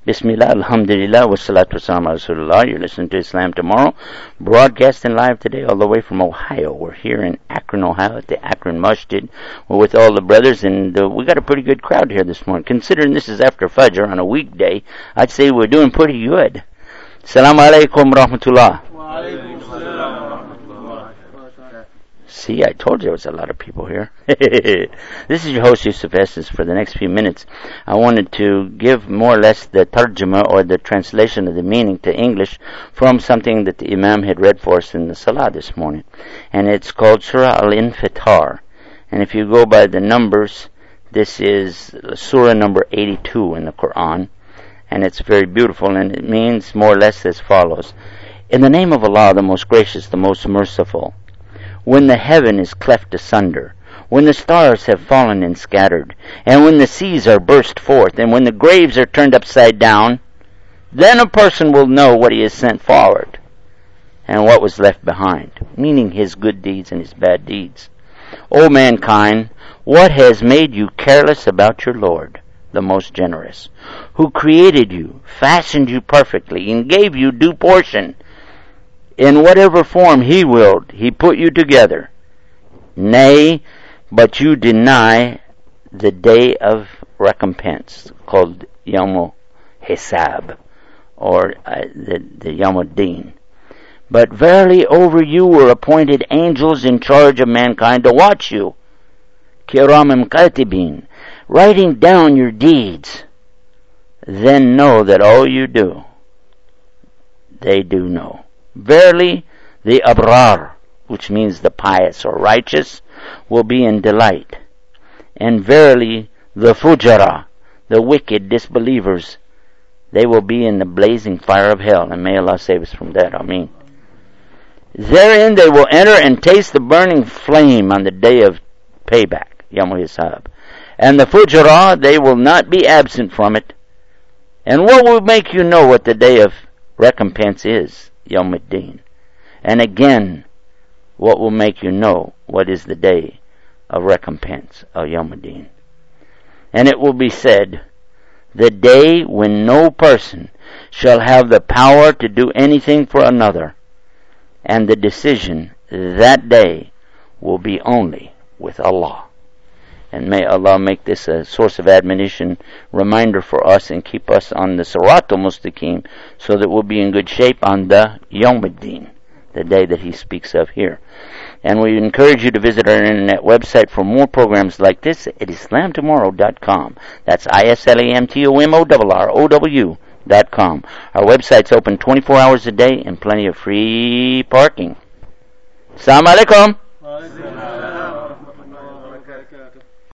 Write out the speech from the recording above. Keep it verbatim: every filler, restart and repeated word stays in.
Bismillah, alhamdulillah, wassalatu wassalamu ala rasulullah. You're listening to Islam Tomorrow, broadcasting live today all the way from Ohio. We're here in Akron, Ohio at the Akron Masjid. We're with all the brothers, and uh, we got a pretty good crowd here this morning. Considering this is after Fajr on a weekday, I'd say we're doing pretty good. Assalamu alaikum rahmatullah. Wa alaikum salam. See, I told you there was a lot of people here. This is your host, Yusuf Estes. For the next few minutes, I wanted to give more or less the tarjuma, or the translation of the meaning to English, from something that the Imam had read for us in the Salah this morning. And it's called Surah Al-Infitar. And if you go by the numbers, this is Surah number eighty-two in the Quran. And it's very beautiful, and it means more or less as follows. In the name of Allah, the most gracious, the most merciful. When the heaven is cleft asunder, when the stars have fallen and scattered, and when the seas are burst forth, and when the graves are turned upside down, then a person will know what he has sent forward, and what was left behind, meaning his good deeds and his bad deeds. O mankind, what has made you careless about your Lord, the most generous, who created you, fashioned you perfectly, and gave you due portion? In whatever form He willed, He put you together. Nay, but you deny the day of recompense, called Yawm Hisab, or uh, the, the Yawm Din. But verily over you were appointed angels in charge of mankind to watch you, Kiramim Katibin, writing down your deeds. Then know that all you do, they do know. Verily, the abrar, which means the pious or righteous, will be in delight. And verily, the fujara, the wicked disbelievers, they will be in the blazing fire of hell. And may Allah save us from that. Ameen. Therein they will enter and taste the burning flame on the day of payback, Yawm Hisab. And the fujara, they will not be absent from it. And what will make you know what the day of recompense is? Yawm ad-Din. And again, what will make you know what is the day of recompense of Yawm ad-Din? And it will be said, the day when no person shall have the power to do anything for another, and the decision that day will be only with Allah. And may Allah make this a source of admonition, reminder for us, and keep us on the Siratul Mustaqim, so that we'll be in good shape on the Yawm ad-Din, the day that He speaks of here. And we encourage you to visit our internet website for more programs like this at islam tomorrow dot com. That's I S L A M T O M O R R O W dot com. Our website's open twenty-four hours a day and plenty of free parking. Assalamu alaikum.